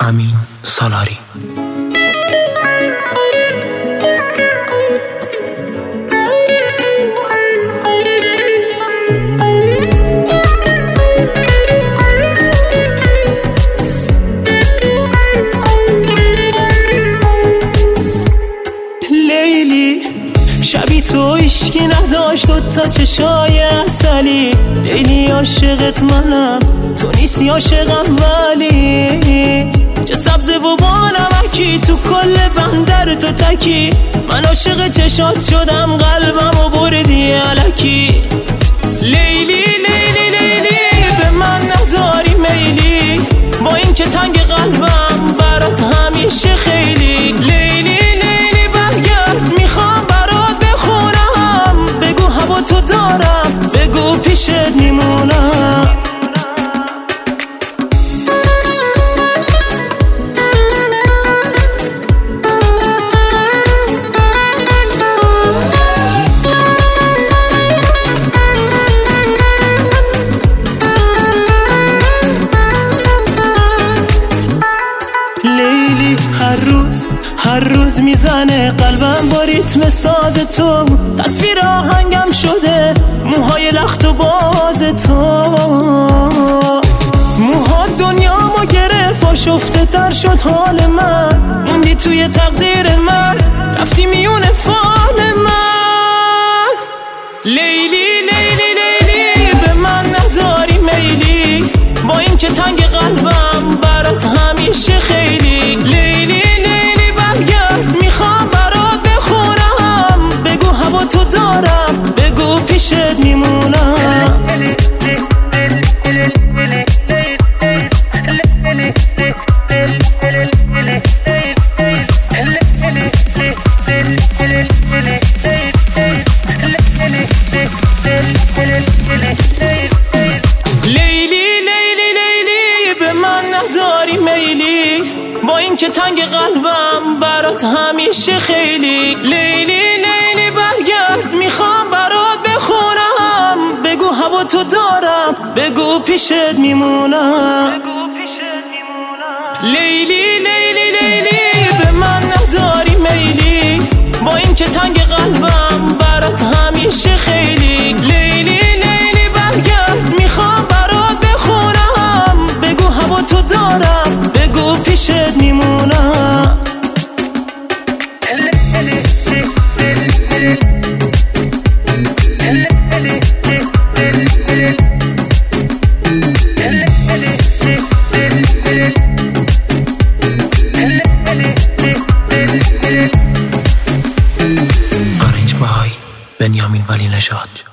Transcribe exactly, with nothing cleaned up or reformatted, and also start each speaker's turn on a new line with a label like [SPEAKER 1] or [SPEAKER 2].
[SPEAKER 1] امین سالاری.
[SPEAKER 2] لیلی شبی تو عشقی نداشت و تا چشای اصلی، لیلی عاشقت منم تو نیستی عاشقم، ولی چه سبز و بانمکی تو کل بندر تو تکی، من عاشق چشات شدم قلبم و بردی الکی. لیلی لیلی لیلی به من نداری میلی، با این که تنگ قلبم برات همیشه خیلی. لیلی لیلی برگرد میخوام برات بخونم، بگو هوا تو دارم، بگو پیشت میمونم. لیلی هر روز هر روز میزنه قلبم با ریتم ساز تو، تصویر آهنگم شده موهای لخت و باز تو، موها دنیامو گرفت و شفته تر شد حال من، موندی توی تقدیر من، رفتی میون فال من. لیلی لیلی لیلی به من نداری میلی، با این که تنگ قلبم برات همیشه خیلی. لیلی لیلی برگرد میخوام برات بخونم، بگو هوا تو دارم، بگو پیشت میمونم. لیلی لیلی لیلی به من نداری میلی، با این که تنگ قلبم برات همیشه خیلی. لیلی لیلی برگرد میخوام برات بخونم، بگو هوا تو دارم، بگو پیشت میمونم. لیلی لیلی لیلی به من نداری میلی، با این که تنگ قلبم برات همیشه خیلی. لیلی لیلی برگرد میخوام برات بخونم، بگو هوا تو دارم، بگو پیشت میمونم.
[SPEAKER 1] آرنج بای بنیامین ولی نژاد.